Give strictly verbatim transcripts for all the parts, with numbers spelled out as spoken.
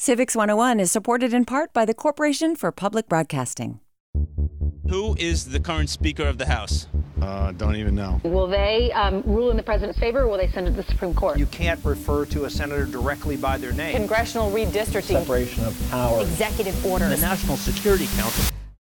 Civics one oh one is supported in part by the Corporation for Public Broadcasting. Who is the current Speaker of the House? Uh, don't even know. Will they um, rule in the president's favor, or will they send it to the Supreme Court? You can't refer to a senator directly by their name. Congressional redistricting. Separation of power. Executive order. The National Security Council.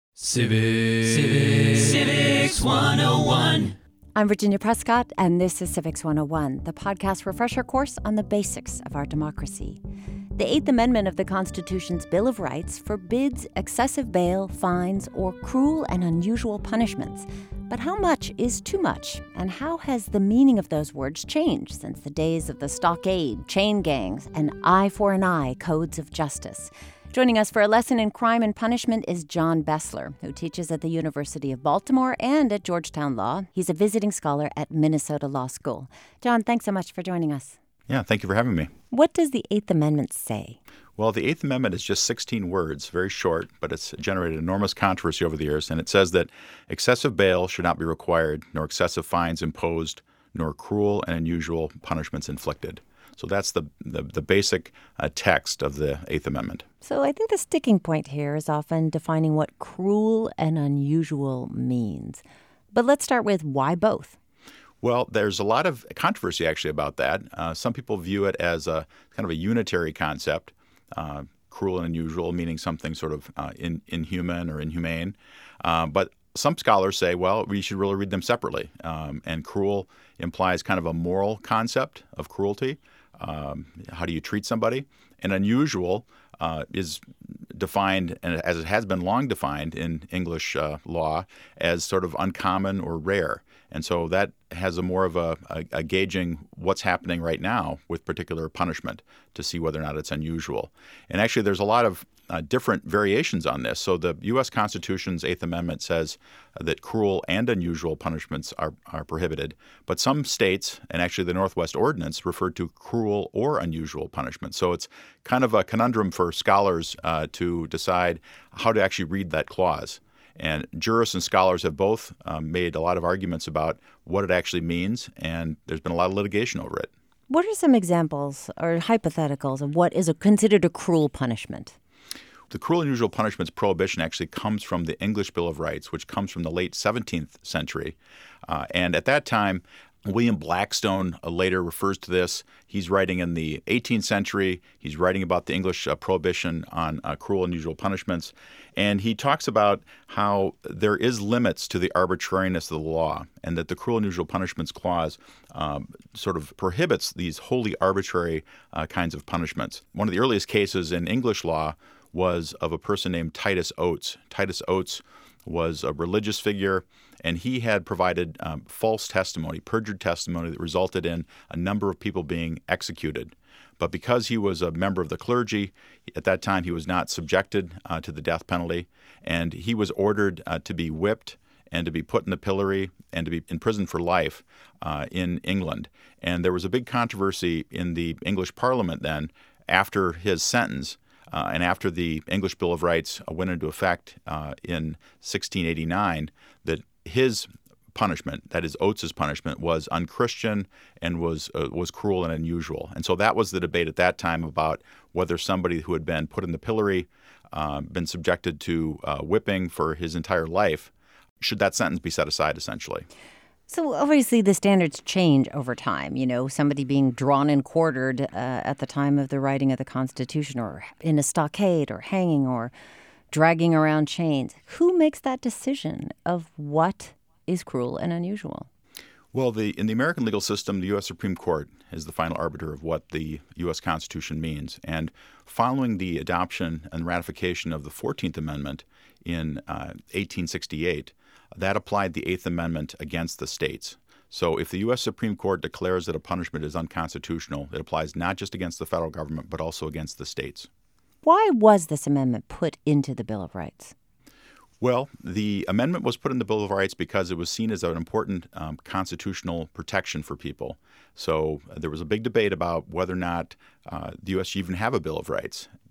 Civics. Civics. Civics one oh one. I'm Virginia Prescott, and this is Civics one oh one, the podcast refresher course on the basics of our democracy. The Eighth Amendment of the Constitution's Bill of Rights forbids excessive bail, fines, or cruel and unusual punishments. But how much is too much? And how has the meaning of those words changed since the days of the stockade, chain gangs, and eye for an eye codes of justice? Joining us for a lesson in crime and punishment is John Bessler, who teaches at the University of Baltimore and at Georgetown Law. He's a visiting scholar at Minnesota Law School. John, thanks so much for joining us. Yeah, thank you for having me. What does the Eighth Amendment say? Well, the Eighth Amendment is just sixteen words, very short, but it's generated enormous controversy over the years. And it says that excessive bail should not be required, nor excessive fines imposed, nor cruel and unusual punishments inflicted. So that's the, the, the basic uh, text of the Eighth Amendment. So I think the sticking point here is often defining what cruel and unusual means. But let's start with why both? Well, there's a lot of controversy actually about that. Uh, some people view it as a kind of a unitary concept, uh, cruel and unusual, meaning something sort of uh, in, inhuman or inhumane. Uh, but some scholars say, well, we should really read them separately. Um, and cruel implies kind of a moral concept of cruelty. Um, how do you treat somebody? And unusual uh, is defined, and as it has been long defined in English uh, law, as sort of uncommon or rare. And so that has a more of a, a, a gauging what's happening right now with particular punishment to see whether or not it's unusual. And actually, there's a lot of uh, different variations on this. So the U S Constitution's Eighth Amendment says that cruel and unusual punishments are, are prohibited. But some states, and actually the Northwest Ordinance, refer to cruel or unusual punishment. So it's kind of a conundrum for scholars uh, to decide how to actually read that clause. And jurists and scholars have both um, made a lot of arguments about what it actually means, and there's been a lot of litigation over it. What are some examples or hypotheticals of what is a, considered a cruel punishment? The cruel and unusual punishments prohibition actually comes from the English Bill of Rights, which comes from the late seventeenth century. Uh, and at that time, William Blackstone uh, later refers to this. He's writing in the eighteenth century. He's writing about the English uh, prohibition on uh, cruel and unusual punishments. And he talks about how there is limits to the arbitrariness of the law, and that the cruel and unusual punishments clause um, sort of prohibits these wholly arbitrary uh, kinds of punishments. One of the earliest cases in English law was of a person named Titus Oates. Titus Oates was a religious figure, and he had provided um, false testimony, perjured testimony that resulted in a number of people being executed. But because he was a member of the clergy, at that time he was not subjected uh, to the death penalty, and he was ordered uh, to be whipped and to be put in the pillory and to be imprisoned for life uh, in England. And there was a big controversy in the English Parliament then after his sentence. Uh, and after the English Bill of Rights uh, went into effect uh, in sixteen eighty-nine, that his punishment, that is Oates' punishment, was unchristian and was uh, was cruel and unusual. And so that was the debate at that time about whether somebody who had been put in the pillory, uh, been subjected to uh, whipping for his entire life, should that sentence be set aside, essentially. So obviously the standards change over time. You know, somebody being drawn and quartered uh, at the time of the writing of the Constitution, or in a stockade, or hanging, or dragging around chains. Who makes that decision of what is cruel and unusual? Well, the in the American legal system, the U S Supreme Court is the final arbiter of what the U S Constitution means. And following the adoption and ratification of the fourteenth Amendment in uh, eighteen sixty-eight, that applied the Eighth Amendment against the states. So if the U S Supreme Court declares that a punishment is unconstitutional, it applies not just against the federal government, but also against the states. Why was this amendment put into the Bill of Rights? Well, the amendment was put in the Bill of Rights because it was seen as an important um, constitutional protection for people. So uh, there was a big debate about whether or not uh, the U S should even have a Bill of Rights,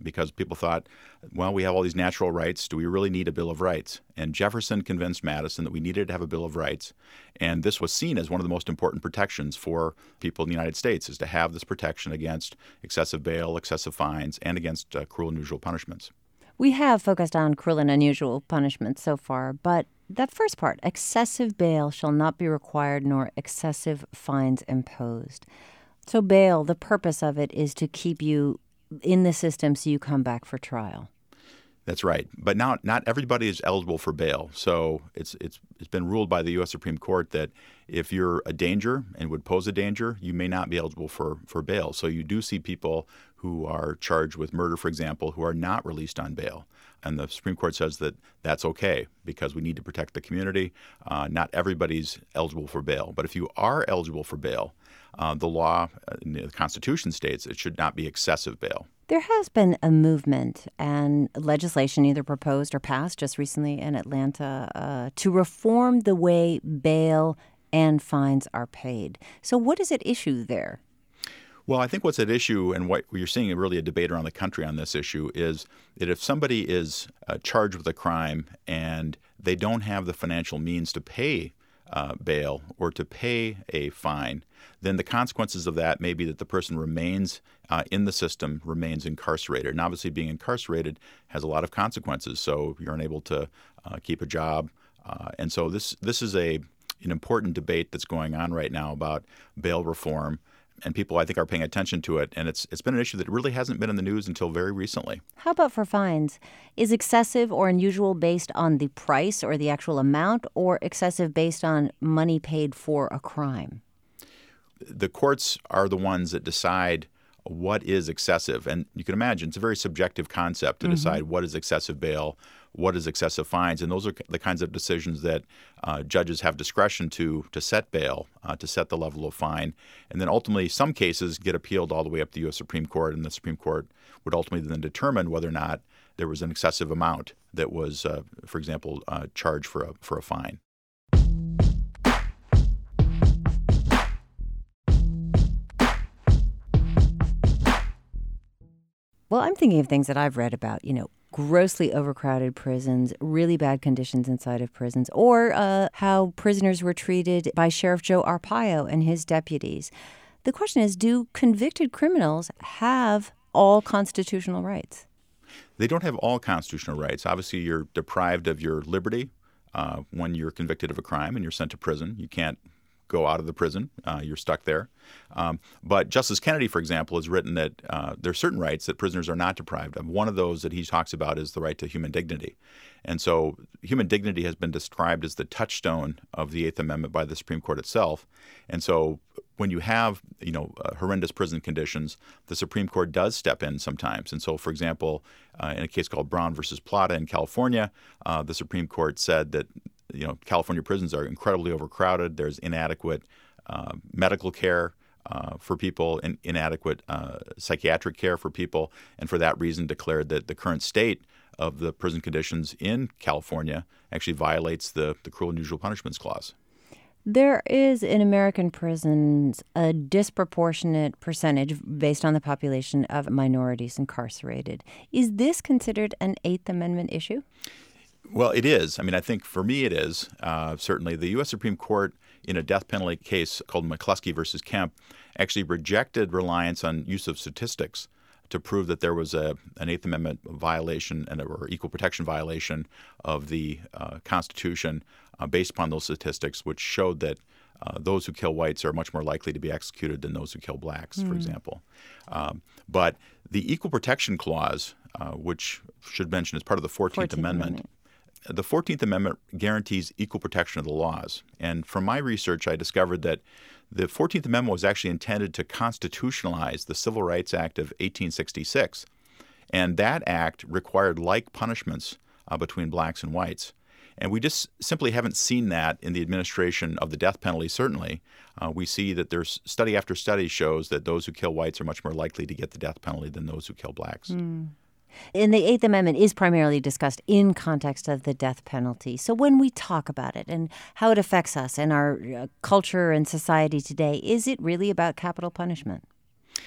because people thought, well, we have all these natural rights. Do we really need a Bill of Rights? And Jefferson convinced Madison that we needed to have a Bill of Rights. And this was seen as one of the most important protections for people in the United States, is to have this protection against excessive bail, excessive fines, and against uh, cruel and unusual punishments. We have focused on cruel and unusual punishments so far, but that first part, excessive bail shall not be required nor excessive fines imposed. So bail, the purpose of it is to keep you in the system so you come back for trial. That's right. But now not everybody is eligible for bail. So it's it's it's been ruled by the U S Supreme Court that if you're a danger and would pose a danger, you may not be eligible for, for bail. So you do see people who are charged with murder, for example, who are not released on bail. And the Supreme Court says that that's okay because we need to protect the community. Uh, not everybody's eligible for bail. But if you are eligible for bail, uh, the law, uh, the Constitution states it should not be excessive bail. There has been a movement and legislation either proposed or passed just recently in Atlanta uh, to reform the way bail and fines are paid. So what is at issue there? Well, I think what's at issue, and what you're seeing really a debate around the country on this issue, is that if somebody is uh, charged with a crime and they don't have the financial means to pay uh, bail or to pay a fine, then the consequences of that may be that the person remains uh, in the system, remains incarcerated. And obviously being incarcerated has a lot of consequences. So you're unable to uh, keep a job. Uh, and so this this is a an important debate that's going on right now about bail reform. And people, I think, are paying attention to it. And it's it's been an issue that really hasn't been in the news until very recently. How about for fines? Is excessive or unusual based on the price or the actual amount, or excessive based on money paid for a crime? The courts are the ones that decide what is excessive. And you can imagine it's a very subjective concept to mm-hmm. decide what is excessive bail, what is excessive fines. And those are the kinds of decisions that uh, judges have discretion to to set bail, uh, to set the level of fine. And then ultimately, some cases get appealed all the way up to the U S Supreme Court, and the Supreme Court would ultimately then determine whether or not there was an excessive amount that was, uh, for example, uh, charged for a, for a fine. Well, I'm thinking of things that I've read about, you know, grossly overcrowded prisons, really bad conditions inside of prisons, or uh, how prisoners were treated by Sheriff Joe Arpaio and his deputies. The question is, do convicted criminals have all constitutional rights? They don't have all constitutional rights. Obviously, you're deprived of your liberty uh, when you're convicted of a crime and you're sent to prison. You can't go out of the prison. Uh, you're stuck there. Um, but Justice Kennedy, for example, has written that uh, there are certain rights that prisoners are not deprived of. One of those that he talks about is the right to human dignity. And so human dignity has been described as the touchstone of the Eighth Amendment by the Supreme Court itself. And so when you have, you know, uh, horrendous prison conditions, the Supreme Court does step in sometimes. And so, for example, uh, in a case called Brown versus Plata in California, uh, the Supreme Court said that you know, California prisons are incredibly overcrowded. There's inadequate uh, medical care uh, for people, and inadequate uh, psychiatric care for people, and for that reason declared that the current state of the prison conditions in California actually violates the, the Cruel and Unusual Punishments Clause. There is in American prisons a disproportionate percentage based on the population of minorities incarcerated. Is this considered an Eighth Amendment issue? Well, it is. I mean, I think for me it is. Uh, certainly the U S Supreme Court in a death penalty case called McCluskey versus Kemp actually rejected reliance on use of statistics to prove that there was a, an Eighth Amendment violation and or equal protection violation of the uh, Constitution uh, based upon those statistics, which showed that uh, those who kill whites are much more likely to be executed than those who kill blacks, mm. for example. Um, but the Equal Protection Clause, uh, which should mention as part of the fourteenth, fourteenth Amendment, Amendment. The fourteenth Amendment guarantees equal protection of the laws. And from my research, I discovered that the fourteenth Amendment was actually intended to constitutionalize the Civil Rights Act of eighteen sixty-six. And that act required like punishments uh, between blacks and whites. And we just simply haven't seen that in the administration of the death penalty, certainly. Uh, we see that there's study after study shows that those who kill whites are much more likely to get the death penalty than those who kill blacks. Mm. And the Eighth Amendment is primarily discussed in context of the death penalty. So when we talk about it and how it affects us and our uh, culture and society today, is it really about capital punishment?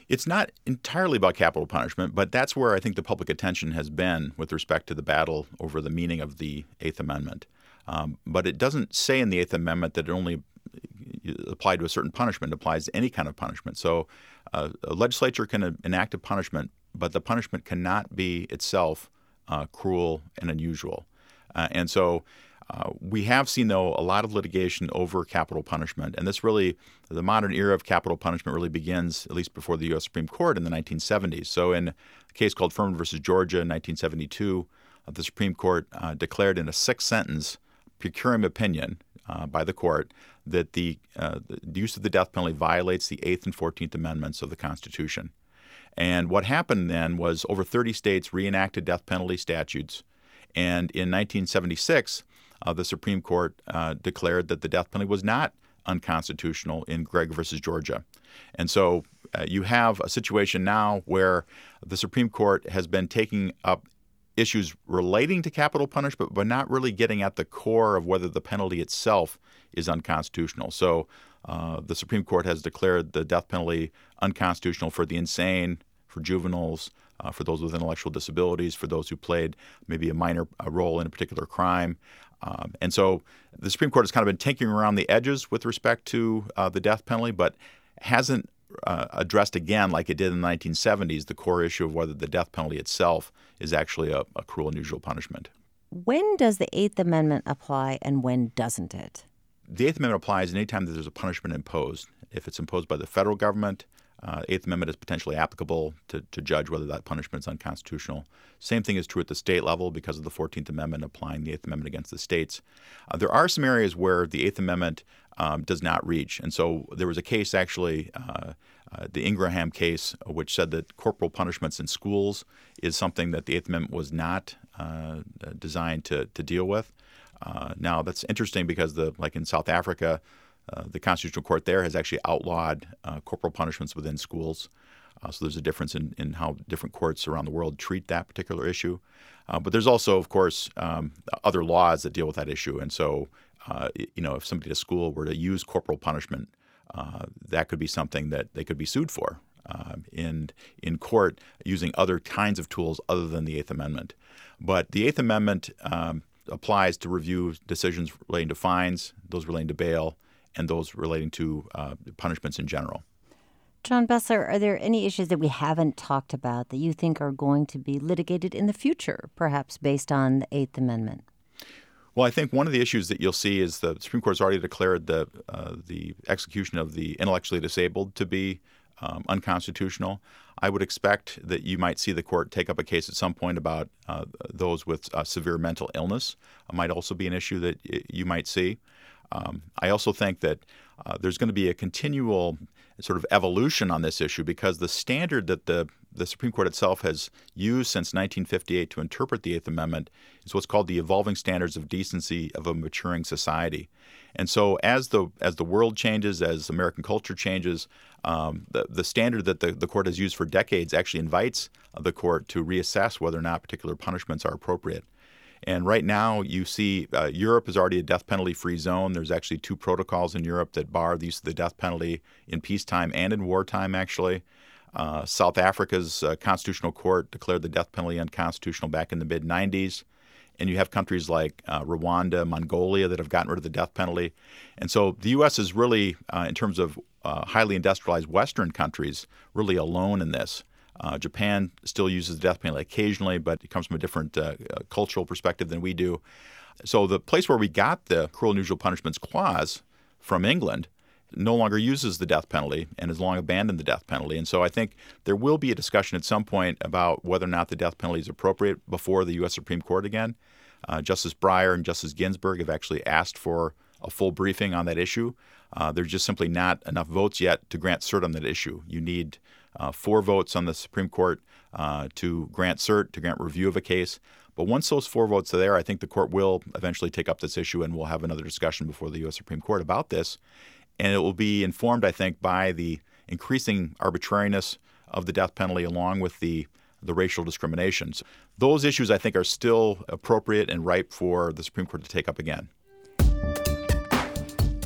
It's not entirely about capital punishment, but that's where I think the public attention has been with respect to the battle over the meaning of the Eighth Amendment. Um, but it doesn't say in the Eighth Amendment that it only applied to a certain punishment. It applies to any kind of punishment. So uh, a legislature can enact a punishment, but the punishment cannot be itself uh, cruel and unusual. Uh, and so Uh, we have seen, though, a lot of litigation over capital punishment. And this really, the modern era of capital punishment really begins, at least before the U S Supreme Court, in the nineteen seventies. So in a case called Furman versus Georgia in nineteen seventy-two, uh, the Supreme Court uh, declared in a six-sentence per curiam opinion uh, by the court that the, uh, the use of the death penalty violates the Eighth and Fourteenth Amendments of the Constitution. And what happened then was over thirty states reenacted death penalty statutes. And in nineteen seventy-six, Uh, the Supreme Court uh, declared that the death penalty was not unconstitutional in Gregg versus Georgia. And so uh, you have a situation now where the Supreme Court has been taking up issues relating to capital punishment, but not really getting at the core of whether the penalty itself is unconstitutional. So uh, the Supreme Court has declared the death penalty unconstitutional for the insane, for juveniles, uh, for those with intellectual disabilities, for those who played maybe a minor a role in a particular crime. Um, and so the Supreme Court has kind of been tinkering around the edges with respect to uh, the death penalty, but hasn't uh, addressed again, like it did in the nineteen seventies, the core issue of whether the death penalty itself is actually a, a cruel and unusual punishment. When does the Eighth Amendment apply and when doesn't it? The Eighth Amendment applies anytime that there's a punishment imposed. If it's imposed by the federal government, Uh, Eighth Amendment is potentially applicable to, to judge whether that punishment is unconstitutional. Same thing is true at the state level because of the Fourteenth Amendment applying the Eighth Amendment against the states. Uh, there are some areas where the Eighth Amendment um, does not reach. And so there was a case actually, uh, uh, the Ingraham case, which said that corporal punishments in schools is something that the Eighth Amendment was not uh, designed to, to deal with. Uh, now, that's interesting because, the like in South Africa, Uh, the Constitutional Court there has actually outlawed uh, corporal punishments within schools. Uh, so there's a difference in, in how different courts around the world treat that particular issue. Uh, but there's also, of course, um, other laws that deal with that issue. And so, uh, you know, if somebody at a school were to use corporal punishment, uh, that could be something that they could be sued for uh, in, in court using other kinds of tools other than the Eighth Amendment. But the Eighth Amendment um, applies to review decisions relating to fines, those relating to bail, and those relating to uh, punishments in general. John Bessler, are there any issues that we haven't talked about that you think are going to be litigated in the future, perhaps based on the Eighth Amendment? Well, I think one of the issues that you'll see is the Supreme Court has already declared the uh, the execution of the intellectually disabled to be um, unconstitutional. I would expect that you might see the court take up a case at some point about uh, those with uh, severe mental illness. It might also be an issue that you might see. Um, I also think that uh, there's going to be a continual sort of evolution on this issue because the standard that the, the Supreme Court itself has used since nineteen fifty-eight to interpret the Eighth Amendment is what's called the evolving standards of decency of a maturing society. And so as the as the world changes, as American culture changes, um, the, the standard that the, the court has used for decades actually invites the court to reassess whether or not particular punishments are appropriate. And right now, you see uh, Europe is already a death penalty-free zone. There's actually two protocols in Europe that bar the use of the death penalty in peacetime and in wartime, actually. Uh, South Africa's uh, constitutional court declared the death penalty unconstitutional back in the mid nineties. And you have countries like uh, Rwanda, Mongolia that have gotten rid of the death penalty. And so the U S is really, uh, in terms of uh, highly industrialized Western countries, really alone in this. Uh, Japan still uses the death penalty occasionally, but it comes from a different uh, uh, cultural perspective than we do. So the place where we got the cruel and unusual punishments clause from England no longer uses the death penalty and has long abandoned the death penalty. And so I think there will be a discussion at some point about whether or not the death penalty is appropriate before the U S Supreme Court again. Uh, Justice Breyer and Justice Ginsburg have actually asked for a full briefing on that issue. Uh, there's just simply not enough votes yet to grant cert on that issue. You need uh, four votes on the Supreme Court uh, to grant cert, to grant review of a case. But once those four votes are there, I think the court will eventually take up this issue and we'll have another discussion before the U S Supreme Court about this. And it will be informed, I think, by the increasing arbitrariness of the death penalty along with the, the racial discriminations. Those issues, I think, are still appropriate and ripe for the Supreme Court to take up again.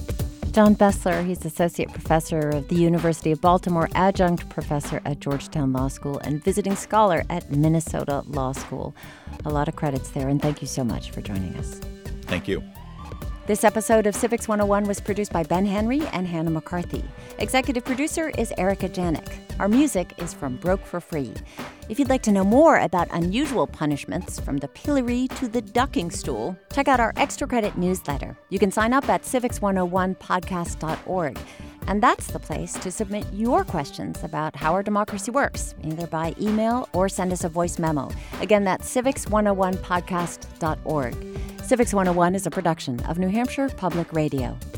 John Bessler, he's Associate Professor of the University of Baltimore, Adjunct Professor at Georgetown Law School, and Visiting Scholar at Minnesota Law School. A lot of credits there, and thank you so much for joining us. Thank you. This episode of Civics one oh one was produced by Ben Henry and Hannah McCarthy. Executive producer is Erica Janik. Our music is from Broke for Free. If you'd like to know more about unusual punishments, from the pillory to the ducking stool, check out our Extra Credit newsletter. You can sign up at civics one oh one podcast dot org. And that's the place to submit your questions about how our democracy works, either by email or send us a voice memo. Again, that's civics one oh one podcast dot org. Civics one oh one is a production of New Hampshire Public Radio.